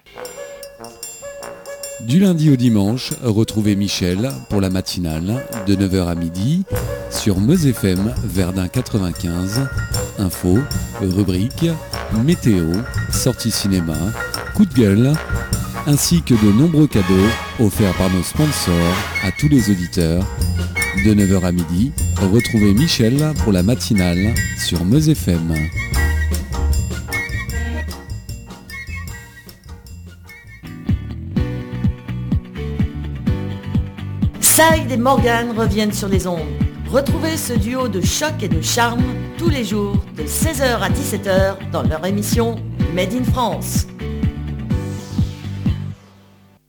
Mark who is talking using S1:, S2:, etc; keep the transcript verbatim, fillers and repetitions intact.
S1: Du lundi au dimanche, retrouvez Michel pour la matinale de neuf heures à midi sur Meuse F M Verdun quatre-vingt-quinze. Info, rubrique, météo, sorties cinéma, coup de gueule, ainsi que de nombreux cadeaux offerts par nos sponsors à tous les auditeurs. De neuf heures à midi, retrouvez Michel pour la matinale sur Meuse F M.
S2: Saïd et Morgane reviennent sur les ondes. Retrouvez ce duo de choc et de charme tous les jours de seize heures à dix-sept heures dans leur émission Made in France.